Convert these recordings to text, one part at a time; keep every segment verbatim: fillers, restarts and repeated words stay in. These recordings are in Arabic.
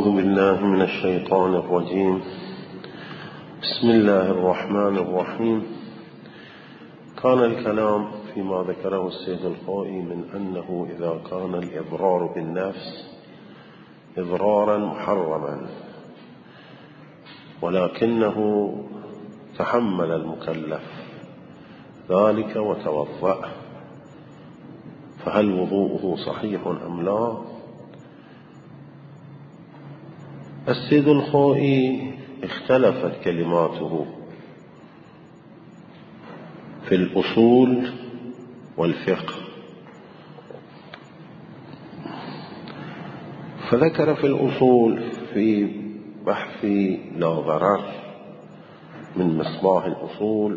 أعوذ بالله من الشيطان الرجيم. بسم الله الرحمن الرحيم. كان الكلام فيما ذكره السيد الخوئي من أنه إذا كان الإضرار بالنفس إضرارا محرما ولكنه تحمل المكلف ذلك وتوضأ، فهل وضوءه صحيح أم لا؟ السيد الخوئي اختلفت كلماته في الأصول والفقه، فذكر في الأصول في بحث لا ضرر من مصباح الأصول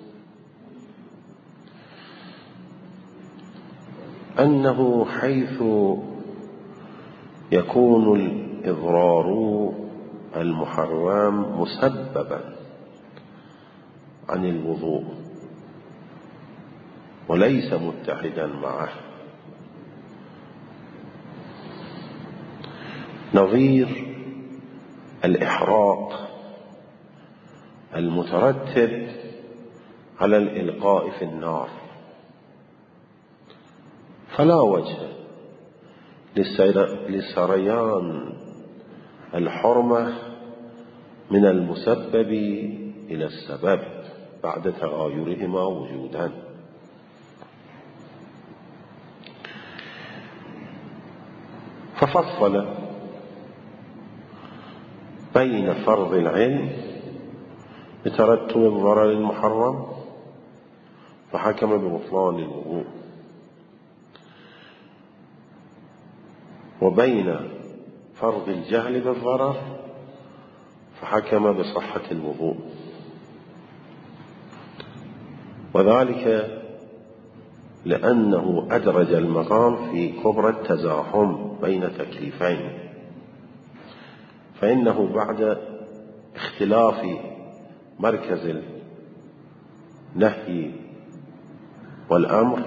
أنه حيث يكون الإضرار المحرم مسببا عن الوضوء وليس متحدا معه، نظير الإحراق المترتب على الإلقاء في النار، فلا وجه لسريان الحرمة من المسبب إلى السبب بعد تغايرهما وجودا. ففصل بين فرض العلم بترتب الضرر المحرم فحكم ببطلان الوضوء، وبين فرض الجهل بالضرر فحكم بصحة الوضوء، وذلك لأنه أدرج المقام في كبرى التزاحم بين تكليفين، فإنه بعد اختلاف مركز النهي والأمر،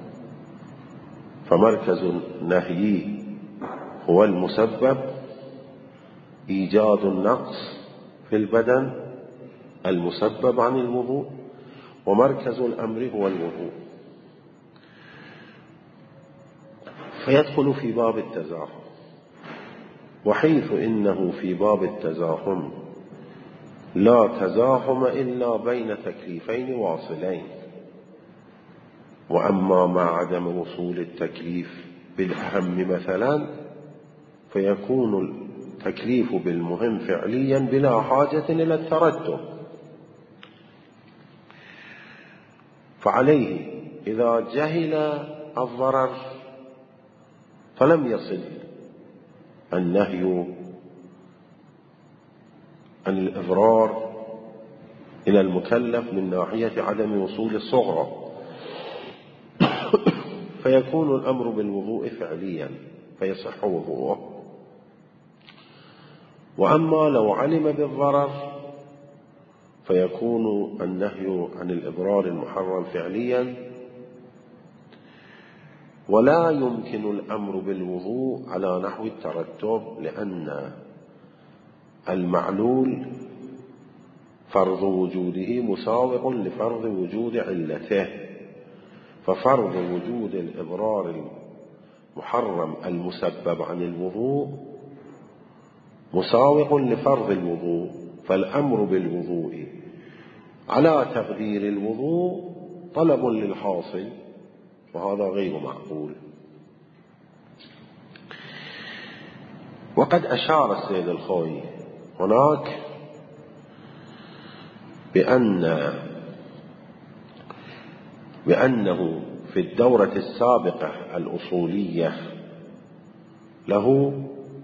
فمركز النهي هو المسبب إيجاد النقص في البدن المسبب عن الوضوء، ومركز الأمر هو الوضوء، فيدخل في باب التزاحم. وحيث إنه في باب التزاحم لا تزاحم إلا بين تكليفين واصلين، وأما مع عدم وصول التكليف بالأهم مثلا فيكون التكليف بالمهم فعليا بلا حاجة إلى الترتب، فعليه إذا جهل الضرر فلم يصل النهي عن الإضرار إلى المكلف من ناحية عدم وصول الصغرى، فيكون الأمر بالوضوء فعليا فيصح وضوءه. وأما لو علم بالضرر فيكون النهي عن الإضرار المحرم فعليا، ولا يمكن الأمر بالوضوء على نحو الترتب، لأن المعلول فرض وجوده مساوق لفرض وجود علته، ففرض وجود الإضرار المحرم المسبب عن الوضوء مساوق لفرض الوضوء، فالأمر بالوضوء على تقدير الوضوء طلب للحاصل، وهذا غير معقول. وقد أشار السيد الخوئي هناك بأن بأنه في الدورة السابقة الأصولية له،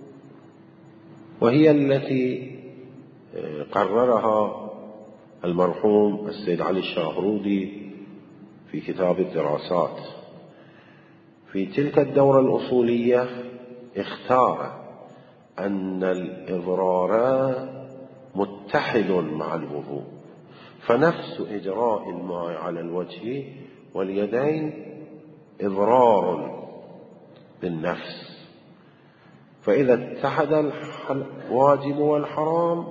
وهي التي قررها المرحوم السيد علي الشاهرودي في كتاب الدراسات، في تلك الدورة الأصولية اختار أن الإضرار متحد مع الوضوء، فنفس إجراء الماء على الوجه واليدين إضرار بالنفس، فإذا اتحد الواجب والحرام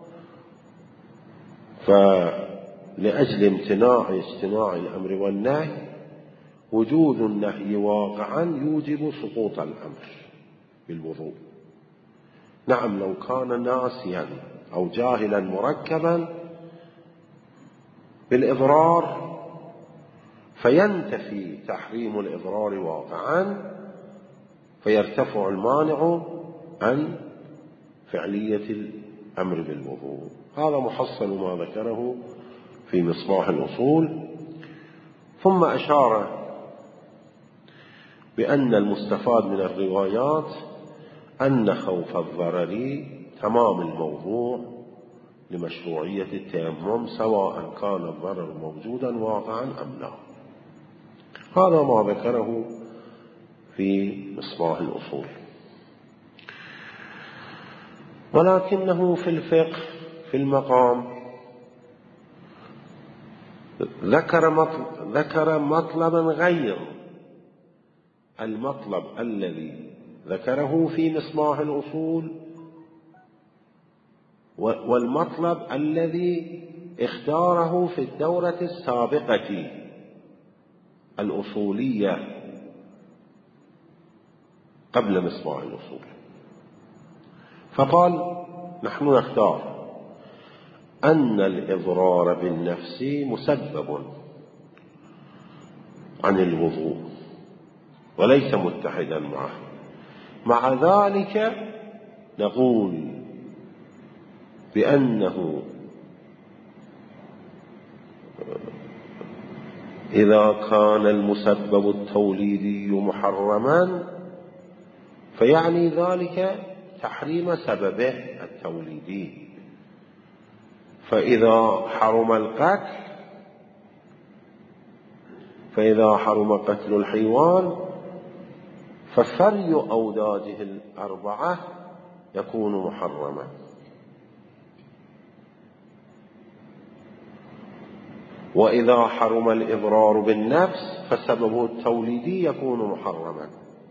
فلأجل امتناع اجتماع الأمر والنهي وجود النهي واقعا يوجب سقوط الأمر بالوضوء. نعم لو كان ناسيا أو جاهلا مركبا بالإضرار فينتفي تحريم الإضرار واقعا فيرتفع المانع عن فعلية الأمر بالوضوء. هذا محصل ما ذكره في مصباح الأصول. ثم أشار بأن المستفاد من الروايات أن خوف الضرر تمام الموضوع لمشروعية التيمم سواء كان الضرر موجودا واقعا أم لا. هذا ما ذكره في مصباح الأصول. ولكنه في الفقه في المقام ذكر مطلب ذكر مطلبا غير المطلب الذي ذكره في مصباح الأصول والمطلب الذي اختاره في الدورة السابقة الأصولية قبل مصباح الأصول. فقال نحن نختار أن الإضرار بالنفس مسبب عن الوضوء وليس متحدا معه. مع ذلك نقول بأنه إذا كان المسبب التوليدي محرما فيعني ذلك تحريم سببه التوليدي. فإذا حرم القتل فإذا حرم قتل الحيوان ففري أوداجه الأربعة يكون محرما. وإذا حرم الإضرار بالنفس فسببه التوليدي يكون محرما.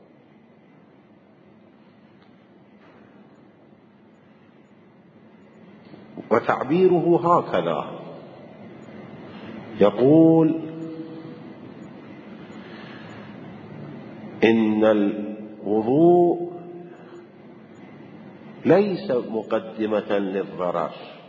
وتعبيره هكذا يقول إن الوضوء ليس مقدمة للضرر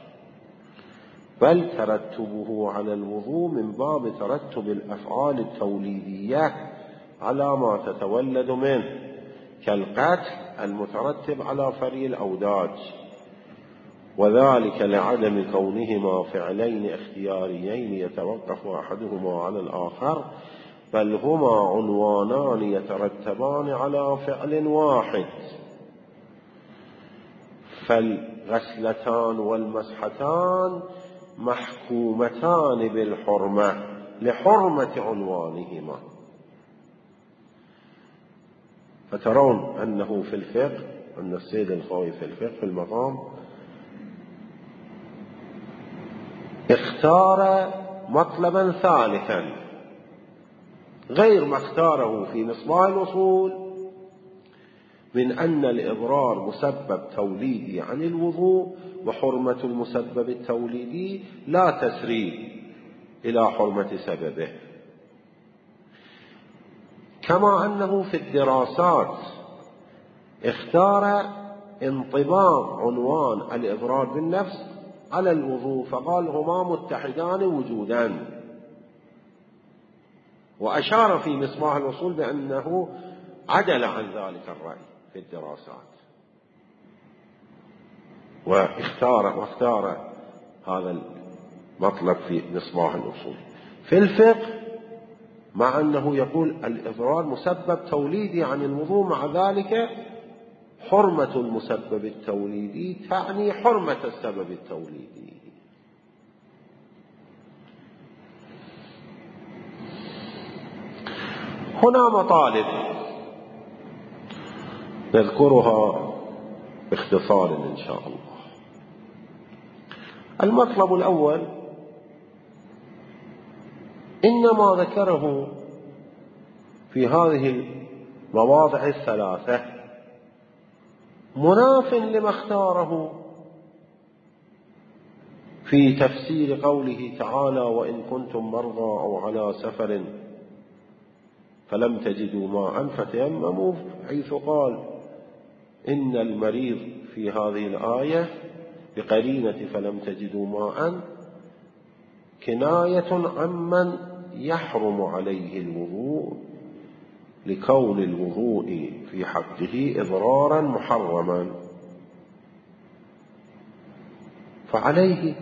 بل ترتبه على الوضوء من باب ترتب الأفعال التوليدية على ما تتولد منه كالقتل المترتب على فري الأوداج، وذلك لعدم كونهما فعلين اختياريين يتوقف أحدهما على الآخر بل هما عنوانان يترتبان على فعل واحد. فالغسلتان والمسحتان محكومتان بالحرمة لحرمة عنوانهما. فترون أنه في الفقه أن السيد الخوي في الفقه في المقام اختار مطلبا ثالثا غير ما اختاره في مصباح الأصول من أن الإضرار مسبب توليدي عن الوضوء وحرمة المسبب التوليدي لا تسري إلى حرمة سببه. كما أنه في الدراسات اختار انطباق عنوان الإضرار بالنفس على الوضوء فقال هما متحدان وجودا، وأشار في مصباح الأصول بأنه عدل عن ذلك الرأي في الدراسات واختار واختار هذا المطلب في مصباح الأصول. في الفقه مع أنه يقول الإضرار مسبب توليدي عن الوضوء مع ذلك حرمة المسبب التوليدي تعني حرمة السبب التوليدي. هنا مطالب نذكرها باختصار إن شاء الله. المطلب الأول إنما ذكره في هذه المواضع الثلاثة مناف لما اختاره في تفسير قوله تعالى: وإن كنتم مرضى أو على سفر فلم تجدوا ماء فتيمموا، حيث قال إن المريض في هذه الآية بقرينة فلم تجدوا ماء كناية عمن يحرم عليه الوضوء، لكون الوضوء في حقه إضرارا محرما، فعليه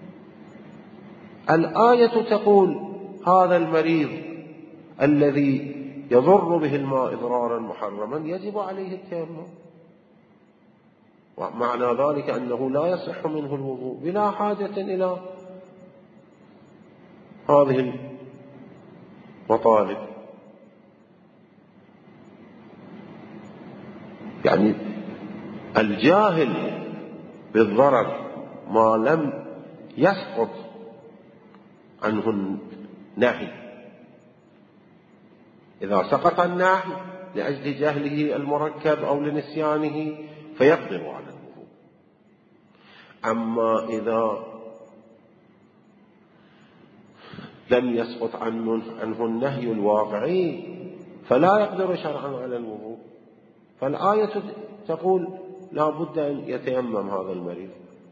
الآية تقول هذا المريض الذي يضر به الماء إضرارا محرما يجب عليه التيمم، ومعنى ذلك أنه لا يصح منه الوضوء بلا حاجة إلى هذه المطالب. يعني الجاهل بالضرر ما لم يسقط عنه النهي، إذا سقط النهي لأجل جهله المركب أو لنسيانه فيقدر على الوضوء. أما إذا لم يسقط عنه, عنه النهي الواقعي فلا يقدر شرعا على الوضوء، فالآية تقول لا بد أن يتيمم هذا المريض.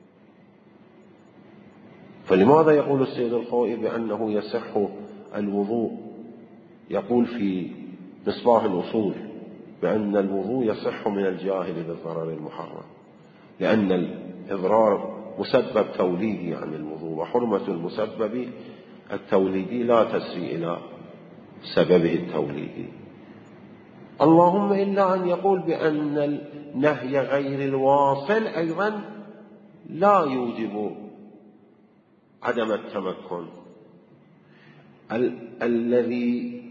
فلماذا يقول السيد الخوئي بأنه يصح الوضوء؟ يقول في مصباح الأصول بأن الوضوء يصح من الجاهل بالضرر المحرم، لأن الإضرار مسبب توليدي عن الوضوء، وحرمة المسبب التوليدي لا تسري إلى سببه التوليدي، اللهم إلا أن يقول بأن النهي غير الواصل أيضا لا يوجب عدم التمكن. ال الذي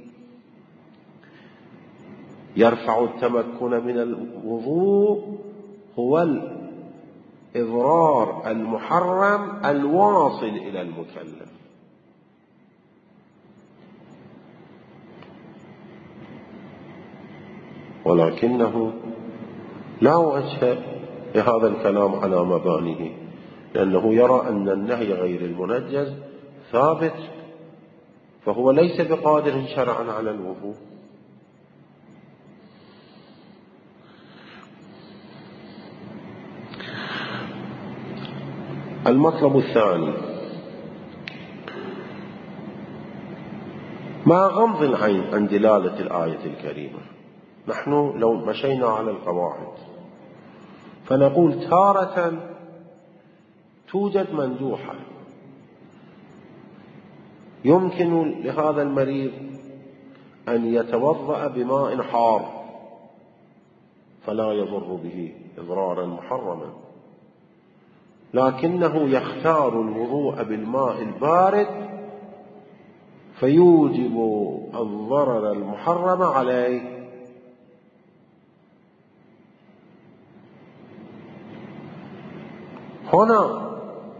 يرفع التمكن من الوضوء هو الإضرار المحرم الواصل إلى المكلف، ولكنه لا وجه لهذا الكلام على مبانيه، لأنه يرى أن النهي غير المنجز ثابت، فهو ليس بقادر شرعا على الوضوء. المطلب الثاني: مع غمض العين عن دلالة الآية الكريمة، نحن لو مشينا على القواعد فنقول تارة توجد مندوحة يمكن لهذا المريض أن يتوضأ بماء حار فلا يضر به إضرارا محرما، لكنه يختار الوضوء بالماء البارد فيوجب الضرر المحرم عليه. هنا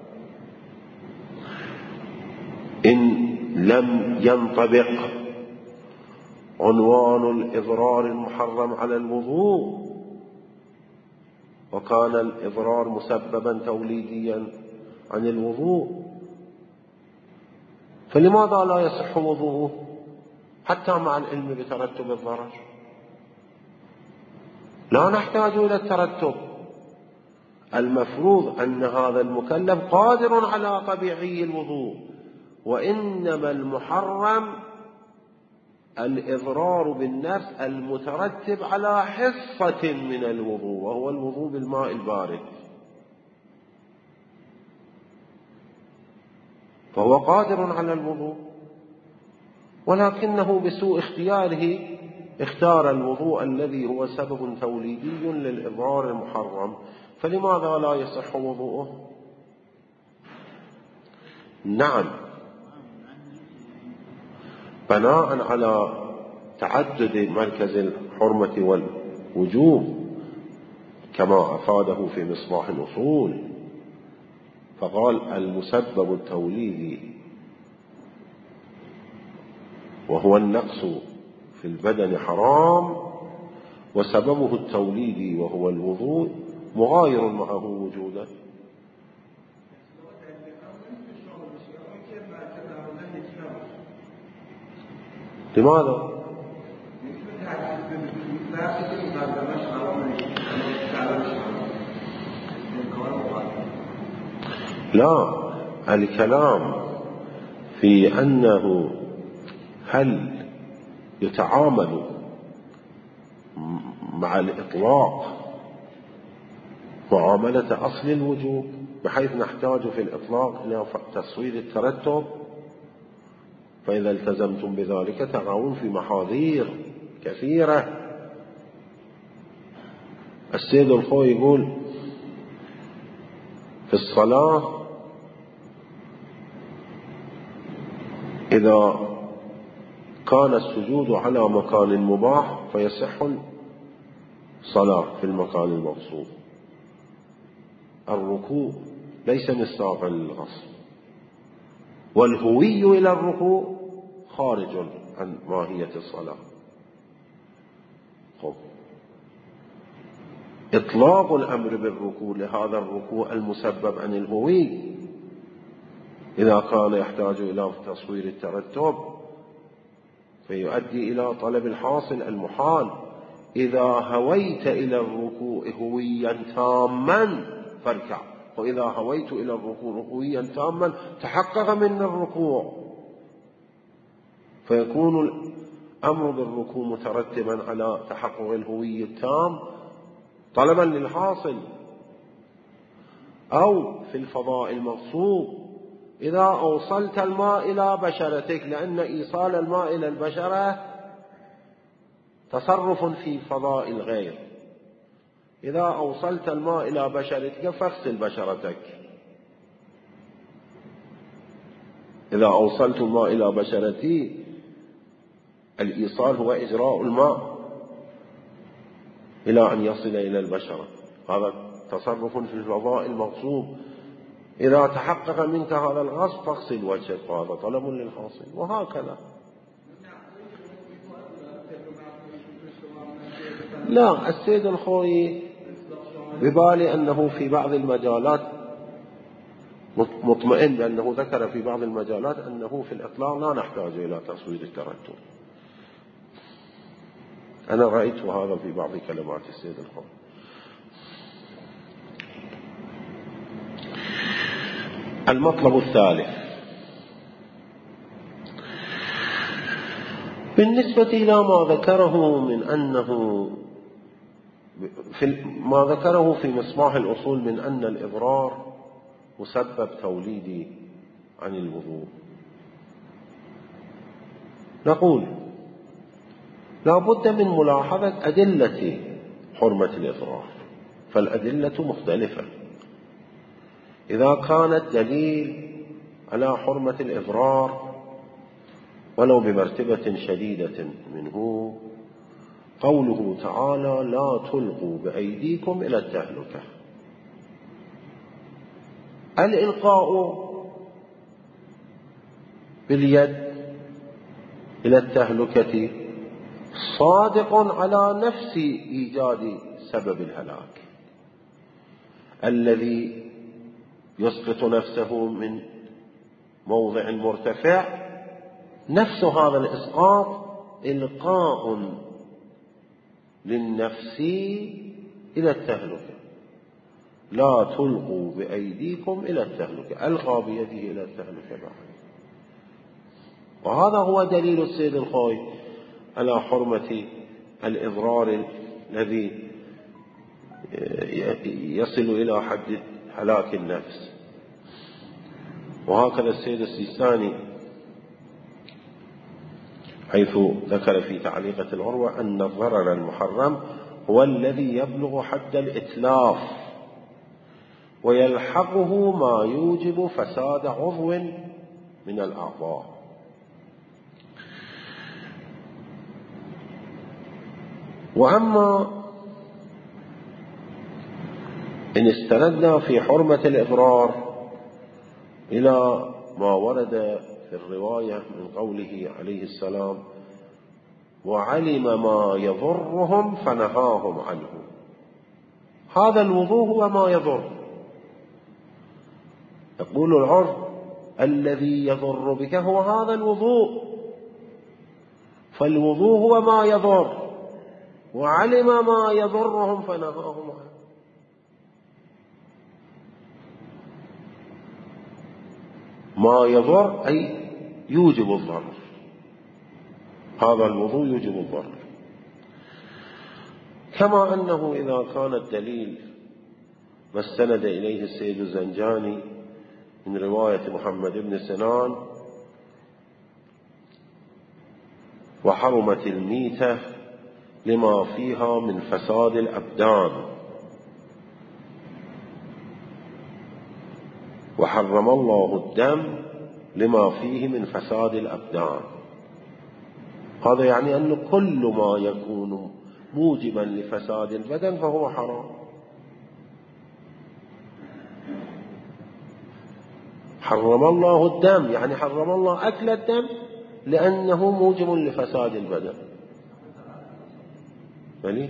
إن لم ينطبق عنوان الإضرار المحرم على الوضوء وكان الإضرار مسببا توليديا عن الوضوء، فلماذا لا يصح وضوءه حتى مع العلم بترتب الضرر؟ لا نحتاج إلى الترتب، المفروض أن هذا المكلف قادر على طبيعي الوضوء، وإنما المحرم الإضرار بالنفس المترتب على حصة من الوضوء، وهو الوضوء بالماء البارد، فهو قادر على الوضوء، ولكنه بسوء اختياره اختار الوضوء الذي هو سبب توليدي للإضرار المحرم، فلماذا لا يصح وضوءه؟ نعم، بناء على تعدد مركز الحرمة والوجوب كما أفاده في مصباح الأصول، فقال المسبب التوليدي وهو النقص في البدن حرام، وسببه التوليدي وهو الوضوء مغاير معه وجودا. لماذا؟ لا، الكلام في أنه هل يتعامل مع الإطلاق معاملة أصل الوجوب بحيث نحتاج في الإطلاق إلى تصوير الترتب، فإذا التزمتم بذلك تقعون في محاذير كثيرة. السيد الخوي يقول في الصلاة إذا كان السجود على مكان مباح فيصح الصلاة في المكان المغصوب. الركوع ليس مصداقا للغصب، والهوي إلى الركوع خارج عن ماهية الصلاة. خب. إطلاق الأمر بالركوع لهذا الركوع المسبب عن الهوي إذا كان يحتاج إلى تصوير الترتب فيؤدي إلى طلب الحاصل المحال. إذا هويت إلى الركوع هويا تاما فاركع، وإذا هويت إلى الركوع هويا تاما تحقق من الركوع، فيكون الأمر بالركوع مترتبا على تحقق الهوي التام طلبا للحاصل. أو في الفضاء المغصوب إذا أوصلت الماء إلى بشرتك، لأن إيصال الماء إلى البشرة تصرف في فضاء الغير. إذا أوصلت الماء إلى بشرتك فاغسل بشرتك. إذا أوصلت الماء إلى بشرتي الإيصال هو إجراء الماء إلى أن يصل إلى البشرة، هذا تصرف في الفضاء المغصوب. إذا تحقق منك هذا الغصب فاغسل وجهك، هذا طلب للحاصل، وهكذا. لا، السيد الخوي ببالي أنه في بعض المجالات مطمئن بأنه ذكر في بعض المجالات أنه في الإطلاق لا نحتاج إلى تصوير الترتب. أنا رأيت هذا في بعض كلمات السيد الخوي. المطلب الثالث بالنسبة إلى ما ذكره من أنه في ما ذكره في مصباح الأصول من أن الإضرار مسبب توليدي عن الوضوء، نقول لا بد من ملاحظة أدلة حرمة الإضرار، فالأدلة مختلفة. إذا كان الدليل على حرمة الإضرار ولو بمرتبة شديدة منه قوله تعالى لا تلقوا بأيديكم إلى التهلكة، الإلقاء باليد إلى التهلكة صادق على نفس إيجاد سبب الهلاك الذي يسقط نفسه من موضع مرتفع. نفس هذا الإسقاط إلقاء للنفس إلى التهلكة. لا تلقوا بأيديكم إلى التهلكة، ألقى بيده إلى التهلكة بعد. وهذا هو دليل السيد الخوي على حرمة الإضرار الذي يصل إلى حد هلاك النفس. وهكذا السيد السيستاني حيث ذكر في تعليقة العروة أن الضرر المحرم هو الذي يبلغ حد الإتلاف ويلحقه ما يوجب فساد عضو من الأعضاء. وأما إن استندنا في حرمة الإضرار إلى ما ورد في الرواية من قوله عليه السلام وعلم ما يضرهم فنهاهم عنه، هذا الوضوء هو ما يضر. يقول العرف الذي يضر بك هو هذا الوضوء، فالوضوء هو ما يضر، وعلم ما يضرهم فنهاهم عنه. ما يضر أي يوجب الضرر، هذا الوضوء يوجب الضرر. كما أنه إذا كان الدليل ما استند إليه السيد الزنجاني من رواية محمد بن سنان وحرمت الميتة لما فيها من فساد الأبدان، وحرم الله الدم لما فيه من فساد الأبدان، هذا يعني أن كل ما يكون موجبا لفساد البدن فهو حرام. حرم الله الدم يعني حرم الله أكل الدم لأنه موجب لفساد البدن. مالي؟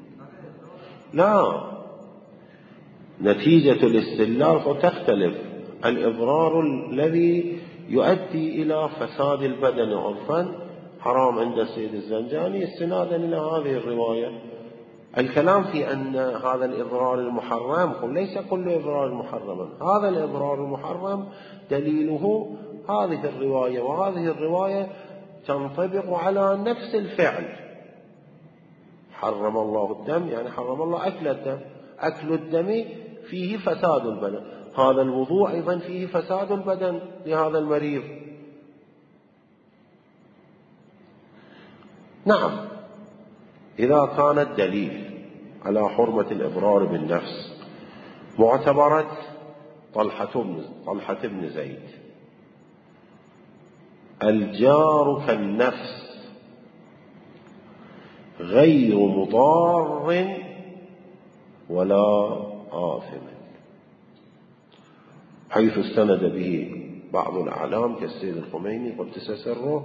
لا، نتيجة الاستهلاك تختلف. الإضرار الذي يؤدي إلى فساد البدن عرفا حرام عند السيد الزنجاني استنادا إلى هذه الرواية. الكلام في أن هذا الإضرار المحرم، قل ليس كل إضرار محرما، هذا الإضرار المحرم دليله هذه الرواية، وهذه الرواية تنطبق على نفس الفعل. حرم الله الدم يعني حرم الله أكل الدم، أكل الدم فيه فساد البدن، هذا الوضوء أيضا فيه فساد البدن لهذا المريض. نعم، إذا كان الدليل على حرمة الإضرار بالنفس معتبرة طلحة بن, طلحة بن زيد، الجار كالنفس غير مضار ولا آثم، حيث استند به بعض الأعلام كالسيد الخميني قدس سره،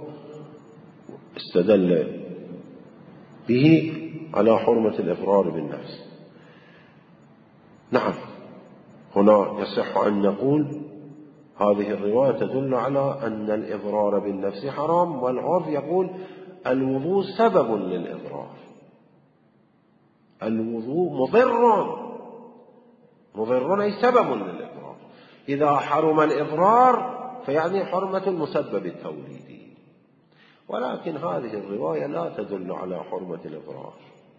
استدل به على حرمة الإضرار بالنفس. نعم، هنا يصح أن نقول هذه الرواية تدل على أن الإضرار بالنفس حرام، والعرف يقول الوضوء سبب للإضرار، الوضوء مضر، مضر أي سبب للإضرار. إذا حرم الإضرار فيعني حرمة المسبب التوليدي، ولكن هذه الرواية لا تدل على حرمة الإضرار،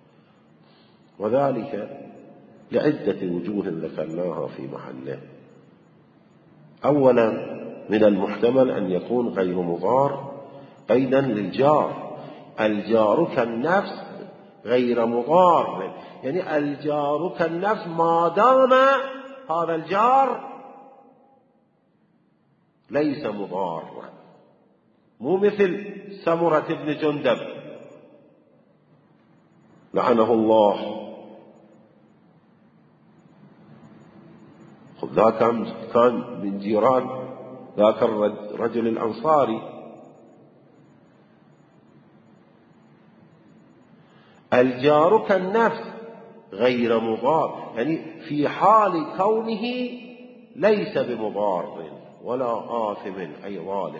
وذلك لعدة وجوه ذكرناها في محله. أولا، من المحتمل أن يكون غير مضار أيضا للجار، الجار كالنفس غير مضار، يعني الجار كالنفس ما دام هذا الجار ليس مضارا، مو مثل سمرة بن جندب لعنه الله، ذاك كان من جيران ذاك الرجل الأنصاري. الجار كالنفس غير مضار، يعني في حال كونه ليس بمضار ولا آثم أي ظالم،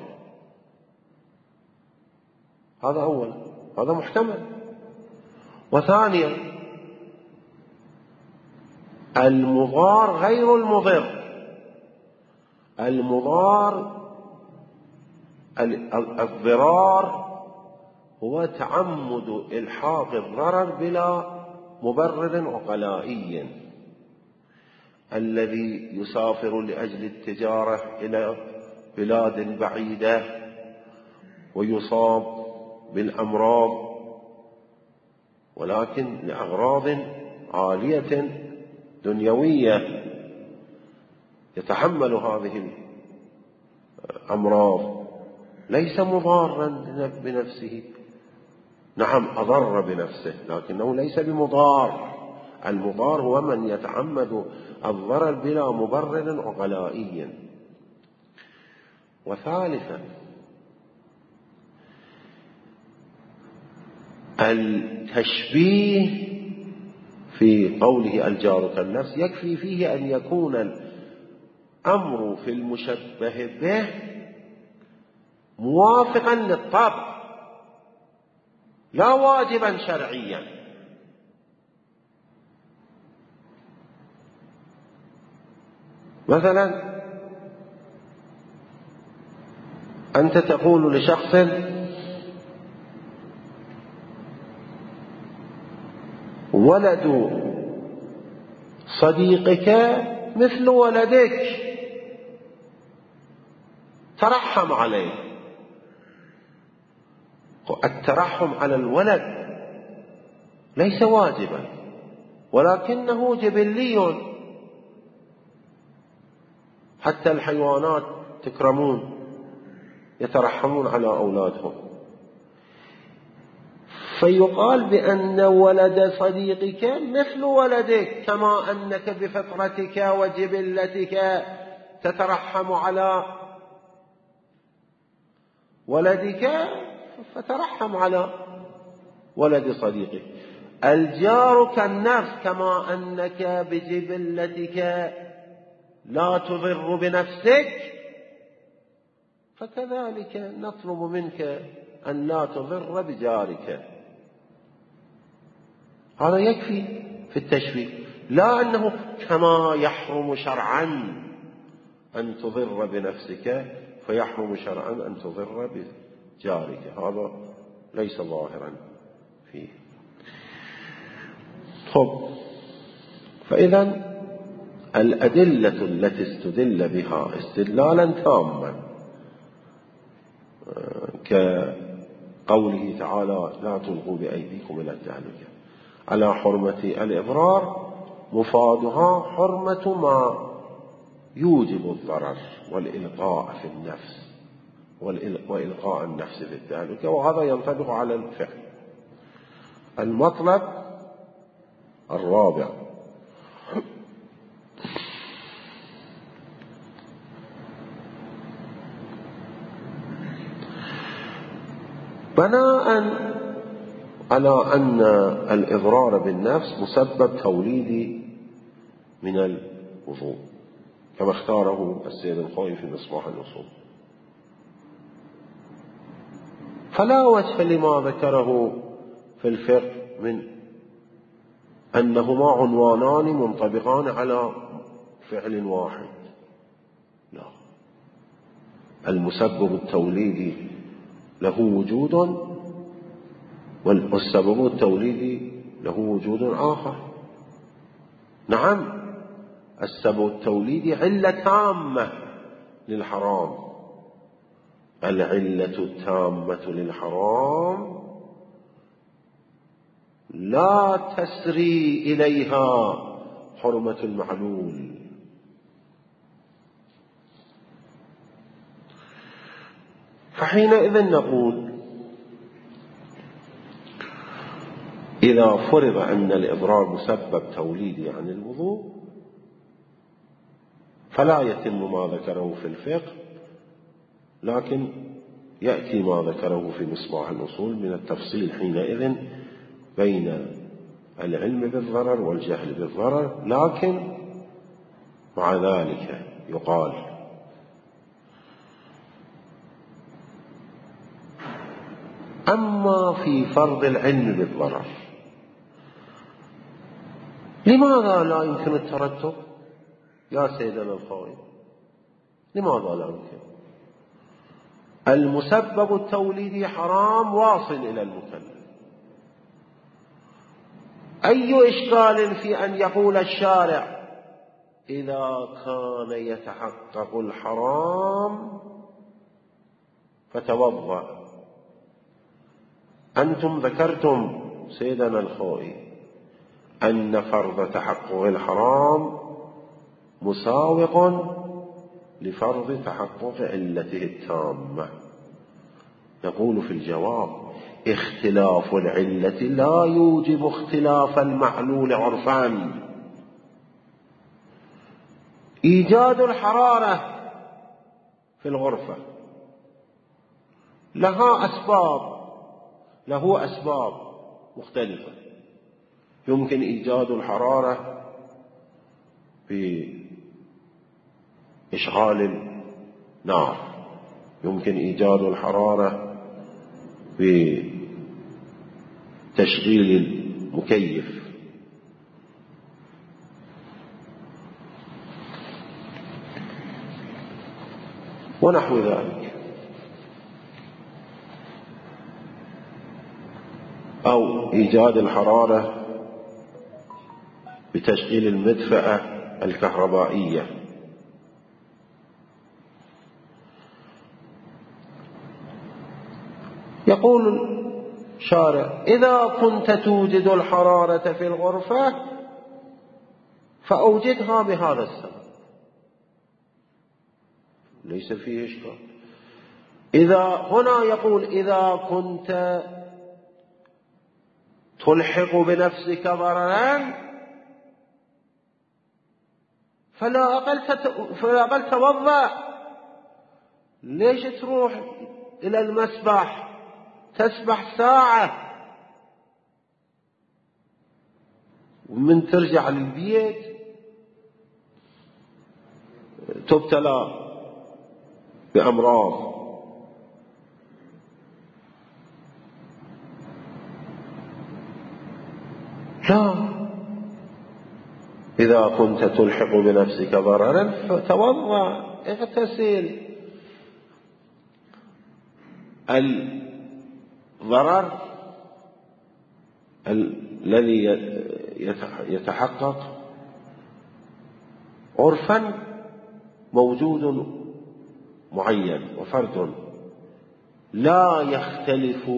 هذا أول، هذا محتمل. وثانيا، المضار غير المضر، المضار الضرار هو تعمد إلحاق الضرر بلا مبرر عقلائي، الذي يسافر لأجل التجارة إلى بلاد بعيدة ويصاب بالأمراض ولكن لأغراض عالية دنيوية يتحمل هذه الأمراض، ليس مضارا بنفسه، نعم أضر بنفسه لكنه ليس بمضار، المضار هو من يتعمد الضرر بلا مبرر عقلائي. وثالثا، التشبيه في قوله الجار كالنفس يكفي فيه أن يكون الأمر في المشبه به موافقا للطبع لا واجبا شرعيا. مثلا أنت تقول لشخص ولد صديقك مثل ولدك ترحم عليه. الترحم على الولد ليس واجبا ولكنه جبلي، حتى الحيوانات تكرمون يترحمون على أولادهم. فيقال بأن ولد صديقك مثل ولدك، كما أنك بفطرتك وجبلتك تترحم على ولدك فترحم على ولد صديقك. الجار كالنفس، كما أنك بجبلتك لا تضر بنفسك فكذلك نطلب منك أن لا تضر بجارك. هذا يكفي في التشبيه، لا أنه كما يحرم شرعا أن تضر بنفسك فيحرم شرعا أن تضر بجارك، هذا ليس ظاهرا فيه. طب فإذا الأدلة التي استدل بها استدلالا تاما كقوله تعالى لا تلقوا بأيديكم إلى التهلكة على حرمة الإضرار، مفادها حرمة ما يوجب الضرر والإلقاء في النفس وإلقاء النفس في التهلكة، وهذا ينطبق على الفعل. المطلب الرابع بناء على أن الإضرار بالنفس مسبب توليدي من الوضوء كما اختاره السيد الخوئي في مصباح الوصول، فلا وجه لما ذكره في الفقه من أنهما عنوانان منطبقان على فعل واحد. لا، المسبب التوليدي له وجود والسبب التوليدي له وجود آخر. نعم، السبب التوليدي علة تامة للحرام، العلة التامة للحرام لا تسري إليها حرمة المعلول. فحينئذ نقول إذا فرض أن الإضرار مسبب توليدي عن الوضوء فلا يتم ما ذكره في الفقه، لكن يأتي ما ذكره في مصباح الوصول من التفصيل حينئذ بين العلم بالضرر والجهل بالضرر. لكن مع ذلك يقال أما في فرض العلم بالضرر لماذا لا يمكن الترتب يا سيدنا الخوئي؟ لماذا لا يمكن؟ المسبب التوليدي حرام واصل إلى المكلف، أي إشكال في أن يقول الشارع إذا كان يتحقق الحرام فتوضأ؟ أنتم ذكرتم سيدنا الخوئي أن فرض تحقق الحرام مساوق لفرض تحقق علته التامة. نقول في الجواب اختلاف العلة لا يوجب اختلاف المعلول عرفا. إيجاد الحرارة في الغرفة لها أسباب له أسباب مختلفة، يمكن إيجاد الحرارة بإشغال النار، يمكن إيجاد الحرارة بتشغيل المكيف، ونحو ذلك، أو إيجاد الحرارة بتشغيل المدفأة الكهربائية. يقول الشارع: إذا كنت توجد الحرارة في الغرفة فأوجدها بهذا السبب، ليس فيه إشكال. إذا هنا يقول: إذا كنت تلحق بنفسك ضررا فلا أقل فلا أقل توضأ. ليش تروح إلى المسبح تسبح ساعة ومن ترجع للبيت تبتلى بأمراض؟ لا، إذا كنت تلحق بنفسك ضررا فتوضأ، اغتسل. الضرر الذي يتحقق عرفا موجود معين وفرد لا يختلف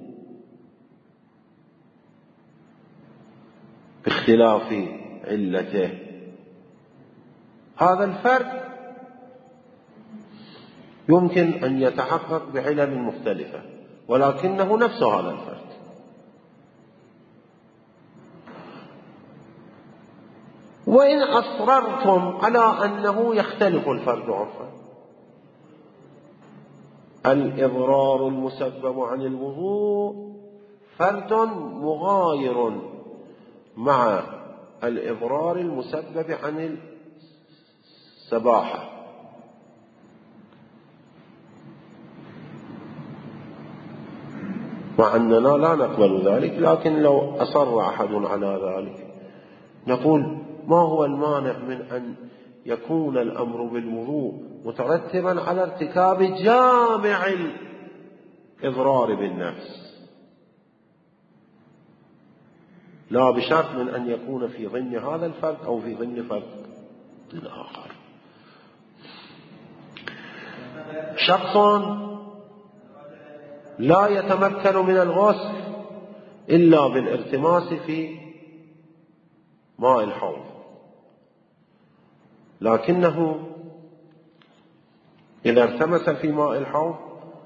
باختلاف علته. هذا الفرد يمكن أن يتحقق بعلل مختلفة ولكنه نفس هذا الفرد. وإن أصررتم على أنه يختلف الفرد عرفا، الإضرار المسبب عن الوضوء فرد مغاير مع الإضرار المسبب عن السباحة. مع أننا لا نقبل ذلك، لكن لو أصر أحد على ذلك نقول: ما هو المانع من أن يكون الأمر بالوضوء مترتبا على ارتكاب جامع الإضرار بالنفس، لا بشرط من أن يكون في ضمن هذا الفرد أو في ضمن فرد آخر. شخص لا يتمكن من الغسل إلا بالارتماس في ماء الحوض، لكنه إذا ارتمس في ماء الحوض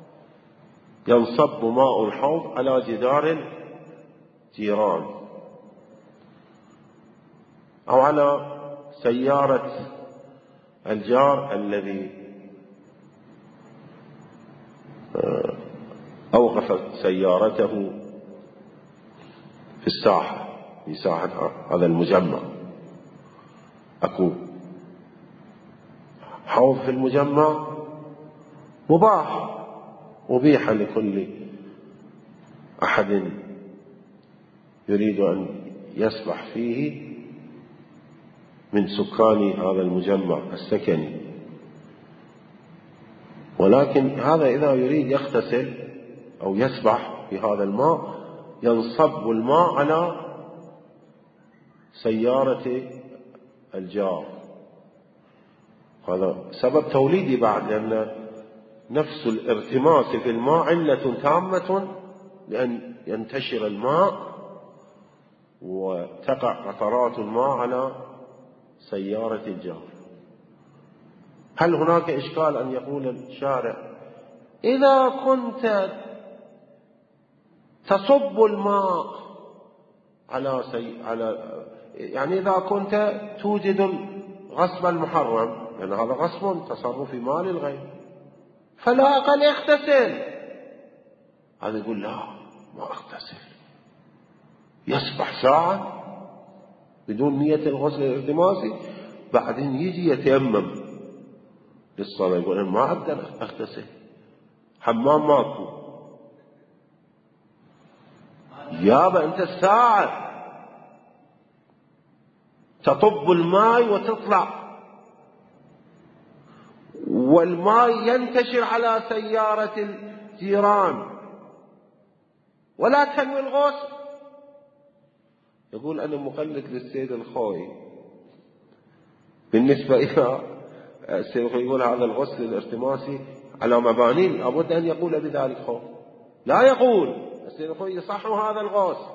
ينصب ماء الحوض على جدار الجيران أو على سيارة الجار الذي أوقف سيارته في الساحة، في ساحة هذا المجمع. أكو حوض في المجمع مباح، مبيح لكل أحد يريد أن يسبح فيه من سكان هذا المجمع السكني. ولكن هذا إذا يريد يغتسل أو يسبح في هذا الماء ينصب الماء على سيارة الجار. هذا سبب توليدي بعد، لأن نفس الارتماس في الماء علة تامة لأن ينتشر الماء وتقع قطرات الماء على سيارة الجار. هل هناك إشكال أن يقول الشارع: إذا كنت تصب الماء على سي... على يعني إذا كنت توجد الغصب المحرم، لأن يعني هذا غصب تصرف في مال الغير، فلا أقل اغتسل. هذا يقول: لا، ما اغتسل، يسبح ساعة بدون نية الغسل الالتماسي، بعدين يجي يتيمم للصلاة يقول أنا ما أقدر أغتسل، حمام ماكو. يابا أنت الساعة تطب الماء وتطلع، والماء ينتشر على سيارة الجيران ولا تنوي الغسل. يقول أنا مقلد للسيد الخوي بالنسبة إلى السيد الخوي، يقول هذا الغسل الارتماسي على مباني، لابد أن يقول بذلك خو. لا يقول السيد الخوي يصح هذا الغسل،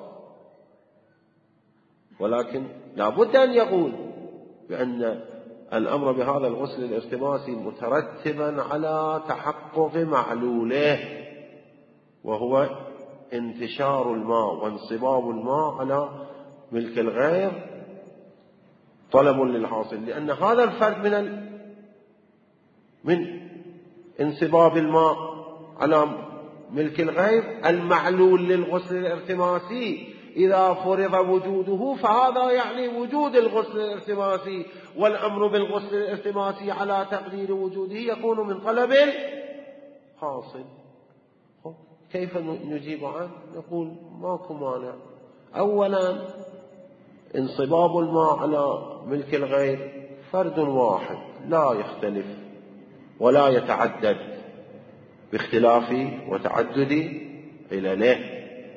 ولكن لابد أن يقول بأن الأمر بهذا الغسل الارتماسي مترتبا على تحقق معلوله، وهو انتشار الماء وانصباب الماء على ملك الغير طلب للحاصل، لأن هذا الفرق من ال... من انصباب الماء على ملك الغير المعلول للغسل الارتماسي إذا فرض وجوده، فهذا يعني وجود الغسل الارتماسي، والأمر بالغسل الارتماسي على تقدير وجوده يكون من طلب الحاصل. كيف نجيب عنه؟ نقول ماكو مانع. أولا انصباب الماء على ملك الغير فرد واحد لا يختلف ولا يتعدد باختلاف وتعدد علله.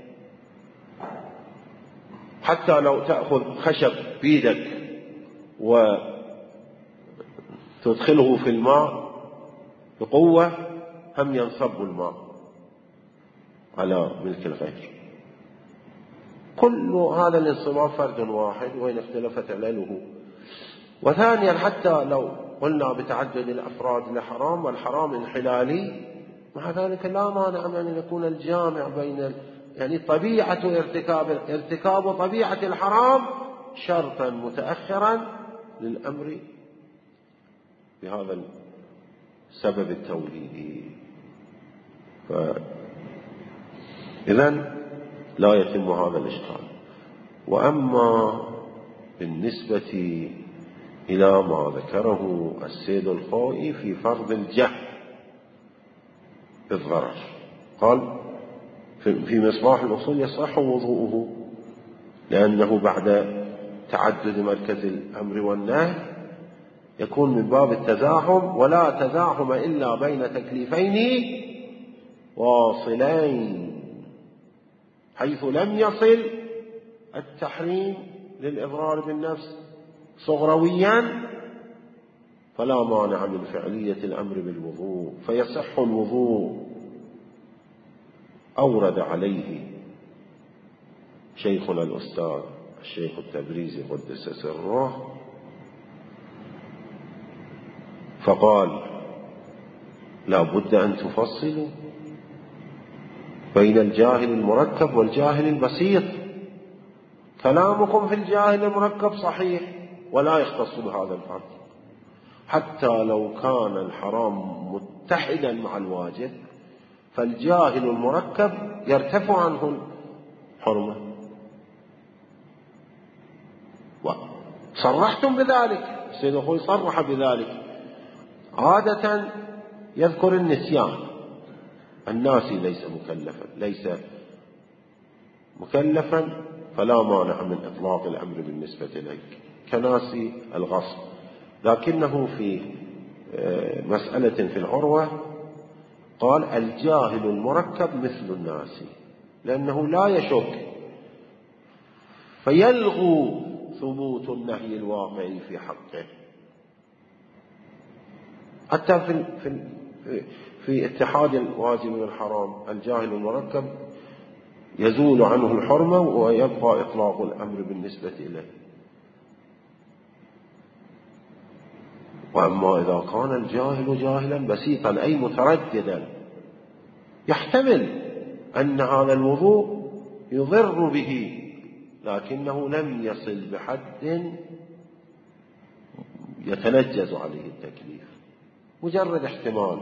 حتى لو تأخذ خشب بيدك وتدخله في الماء بقوة هم ينصب الماء على ملك الغير. كل هذا الانصباب فرد واحد وإن اختلفت علله. وثانيا حتى لو قلنا بتعدد الأفراد لحرام، والحرام انحلالي، مع ذلك لا مانع من أن يكون الجامع بين يعني طبيعة ارتكاب ارتكاب طبيعة الحرام شرطا متأخرا للأمر بهذا السبب التوليدي. فإذن لا يتم هذا الإشكال. وأما بالنسبة إلى ما ذكره السيد الخوئي في فرض الجهل بالضرر، قال في مصباح الأصول يصح وضوءه لأنه بعد تعدد مركز الأمر والنهي يكون من باب التزاحم، ولا تزاحم إلا بين تكليفين واصلين، حيث لم يصل التحريم للإضرار بالنفس صغرويا فلا مانع من فعلية الأمر بالوضوء، فيصح الوضوء. أورد عليه شيخنا الأستاذ الشيخ التبريزي قدس سره فقال لا بد أن تفصلوا بين الجاهل المركب والجاهل البسيط. كلامكم في الجاهل المركب صحيح ولا يختص بهذا الفرق، حتى لو كان الحرام متحدا مع الواجب فالجاهل المركب يرتفع عنه الحرمة، وصرحتم بذلك. السيد الخوئي صرح بذلك. عادة يذكر النسيان، الناسي ليس مكلفا ليس مكلفا فلا مانع من إطلاق الأمر بالنسبة إليك كناسي الغصب. لكنه في مسألة في العروة قال الجاهل المركب مثل الناسي، لأنه لا يشك فيلغو ثبوت النهي الواقعي في حقه. حتى في في في اتحاد الواجب والحرام الجاهل المركب يزول عنه الحرمة ويبقى إطلاق الأمر بالنسبة إليه. وأما إذا كان الجاهل جاهلا بسيطا أي مترددا يحتمل أن هذا الوضوء يضر به لكنه لم يصل بحد يتنجز عليه التكليف، مجرد احتمال،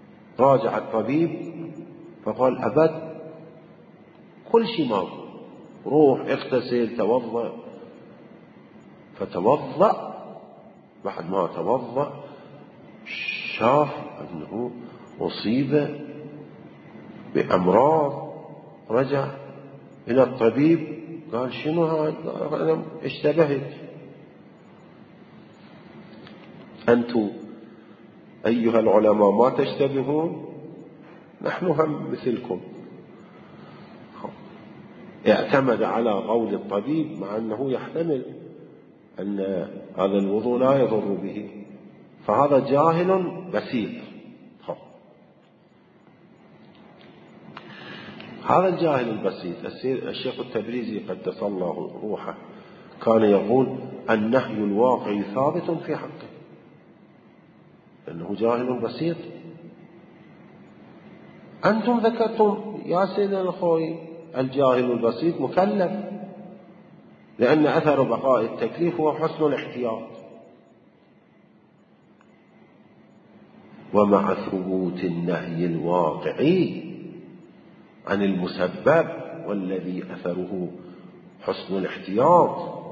راجع الطبيب فقال أبد كل شيء ماكو روح اغتسل توضأ، فتوضأ، بعد ما توضأ شاف أنه أصيب بأمراض، رجع إلى الطبيب قال شنو هذا؟ أنا اشتبهت. أنتم أيها العلماء ما تشتبهون؟ نحن هم مثلكم. اعتمد على قول الطبيب مع أنه يحتمل أن هذا الوضوء لا يضر به، فهذا جاهل بسيط. هذا الجاهل البسيط الشيخ التبريزي قدس الله روحه كان يقول النهي الواقعي ثابت في حقه، لأنه جاهل بسيط. أنتم ذكرتم يا سيدنا الأخوي الجاهل البسيط مكلف، لأن أثر بقاء التكليف هو حسن الاحتياط. ومع ثبوت النهي الواقعي عن المسبب والذي أثره حسن الاحتياط،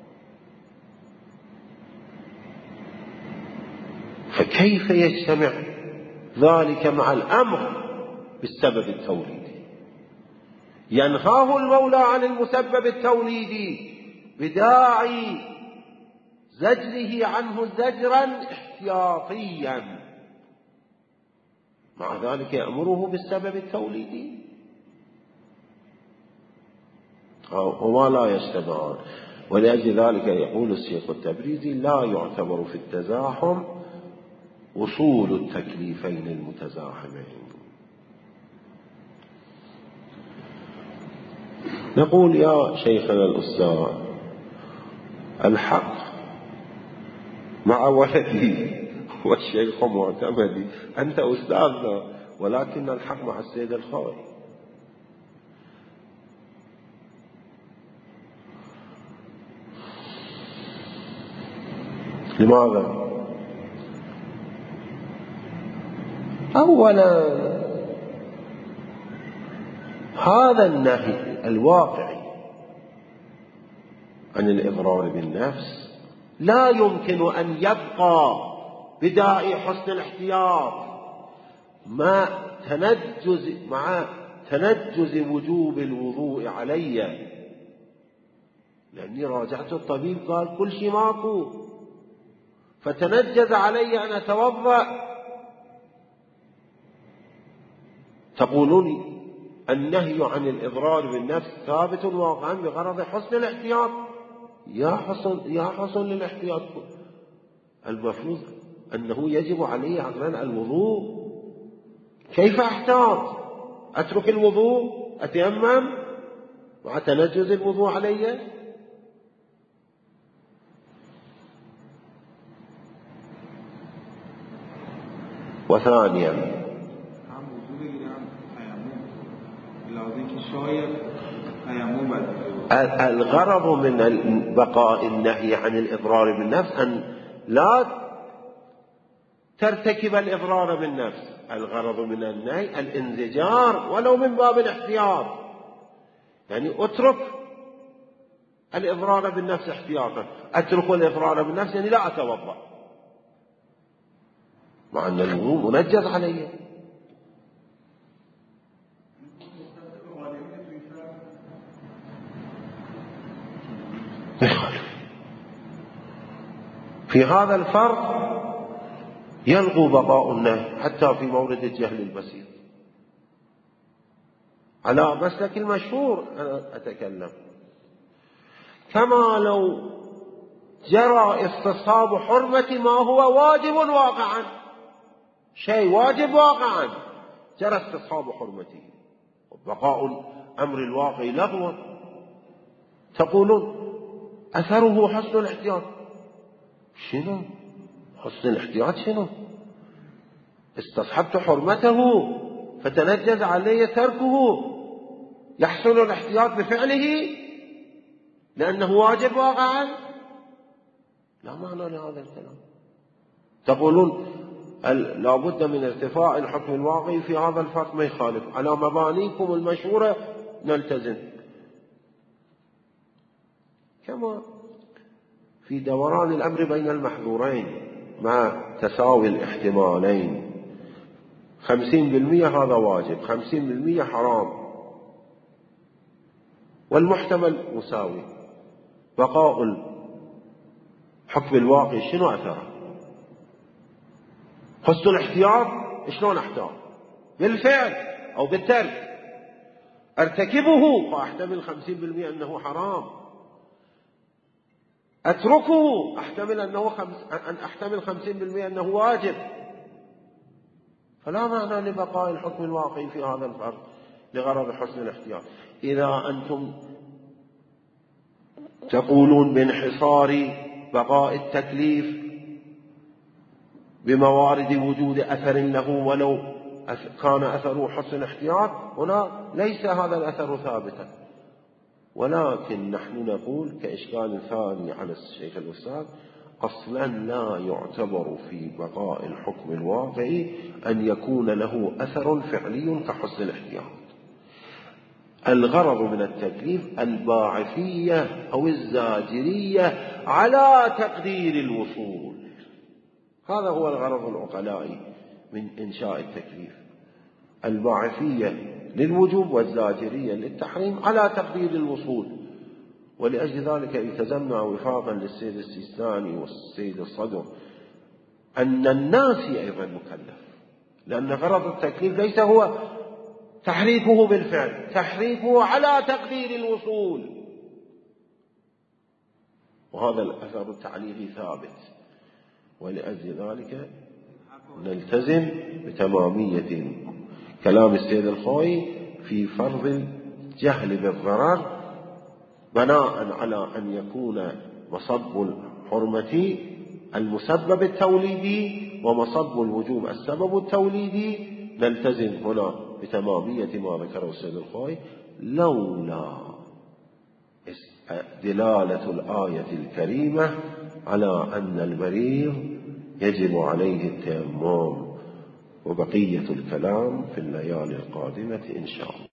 فكيف يجتمع ذلك مع الأمر بالسبب التوليدي؟ ينهاه المولى عن المسبب التوليدي بداعي زجره عنه زجرا احتياطيا، مع ذلك يأمره بالسبب التوليدي، هما لا يجتمعان. ولأجل ذلك يقول الشيخ التبريزي لا يعتبر في التزاحم وصول التكليفين المتزاحمين. نقول يا شيخنا الأستاذ الحق مع ولدي والشيخ معتمدي، أنت أستاذنا، ولكن الحق مع السيد الخالي. لماذا؟ أولا هذا النهي الواقعي عن الإضرار بالنفس لا يمكن أن يبقى بداعي حسن الاحتياط مع تنجز مع تنجز وجوب الوضوء علي، لأني راجعت الطبيب قال كل شيء ماكو، فتنجز علي أن أتوضأ. تقولون النهي عن الإضرار بالنفس ثابت واقعا بغرض حسن الاحتياط. يا حسن يا حسن للاحتياط، المفروض أنه يجب علي عقلا الوضوء. كيف أحتاط؟ أترك الوضوء أتيمم مع تنجز الوضوء علي؟ وثانيا الغرض من بقاء النهي عن الإضرار بالنفس أن لا ترتكب الإضرار بالنفس. الغرض من النهي الانزجار ولو من باب الاحتياط، يعني اترك الإضرار بالنفس احتياطا. أترك الإضرار بالنفس يعني لا أتوضأ، مع أن الوضوء منجز علي. في هذا الفرق يلغو بقاء النهي حتى في مورد الجهل البسيط. على مسلك المشهور أنا أتكلم، كما لو جرى استصحاب حرمة ما هو واجب واقعا، شيء واجب واقعا جرى استصحاب حرمته، وبقاء الأمر الواقع لغوا. تقولون أثره حسن الاحتياط. شنو حسن الاحتياط؟ شنو؟ استصحبت حرمته فتنجز علي تركه، يحصل الاحتياط بفعله لأنه واجب واقعا؟ لا معنى لهذا الكلام. تقولون لا بد من ارتفاع الحكم الواقعي في هذا الفرق، ما يخالف، على مبانيكم المشهورة نلتزم. كما في دوران الأمر بين المحظورين مع تساوي الاحتمالين، خمسين بالمئة هذا واجب، خمسين بالمئة حرام، والمحتمل مساوي، بقاء الحكم الواقعي شنو أثره؟ حسن الاحتياط شلون احتاط؟ بالفعل أو بالترك. أرتكبه فأحتمل خمسين بالمئة أنه حرام، أتركه أحتمل أنه خمس... أن أحتمل خمسين بالمئة أنه واجب. فلا معنى لبقاء الحكم الواقعي في هذا الفرق لغرض حسن الاحتياط. إذا أنتم تقولون بانحصار بقاء التكليف بموارد وجود أثر له ولو كان أثره حسن احتياط، هنا ليس هذا الأثر ثابتا، ولكن نحن نقول كإشكال ثاني على الشيخ الأستاذ: أصلا لا يعتبر في بقاء الحكم الواقعي أن يكون له أثر فعلي كحسن الاحتياط. الغرض من التكليف الباعثية أو الزاجرية على تقدير الوصول، هذا هو الغرض العقلائي من إنشاء التكليف، الباعثية للوجوب والزاجرية للتحريم على تقدير الوصول. ولأجل ذلك التزمنا وفاقا للسيد السيستاني والسيد الصدر أن الناسي أيضا مكلف، لأن غرض التكليف ليس هو تحريفه بالفعل، تحريفه على تقدير الوصول، وهذا الأثر التعليقي ثابت. ولأجل ذلك نلتزم بتمامية كلام السيد الخوئي في فرض الجهل بالضرر بناء على أن يكون مصب الحرمة المسبب التوليدي ومصب الوجوب السبب التوليدي. نلتزم هنا بتمامية ما ذكره السيد الخوئي، لولا دلالة الآية الكريمة على أن المريض يجب عليه التيمم. وبقية الكلام في الليالي القادمة إن شاء الله.